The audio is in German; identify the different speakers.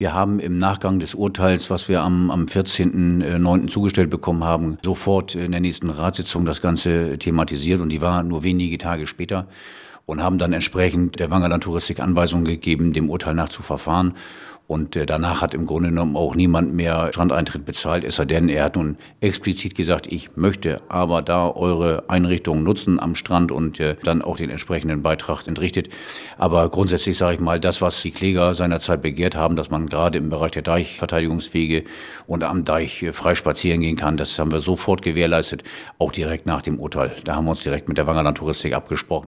Speaker 1: Wir haben im Nachgang des Urteils, was wir am 14.09. zugestellt bekommen haben, sofort in der nächsten Ratssitzung das Ganze thematisiert und die war nur wenige Tage später und haben dann entsprechend der Wangerland Touristik Anweisungen gegeben, dem Urteil nach zu verfahren. Und danach hat im Grunde genommen auch niemand mehr Strandeintritt bezahlt, es sei denn, er hat nun explizit gesagt, ich möchte aber da eure Einrichtungen nutzen am Strand und dann auch den entsprechenden Beitrag entrichtet. Aber grundsätzlich sage ich mal, das, was die Kläger seinerzeit begehrt haben, dass man gerade im Bereich der Deichverteidigungswege und am Deich frei spazieren gehen kann, das haben wir sofort gewährleistet, auch direkt nach dem Urteil. Da haben wir uns direkt mit der Wangerland Touristik abgesprochen.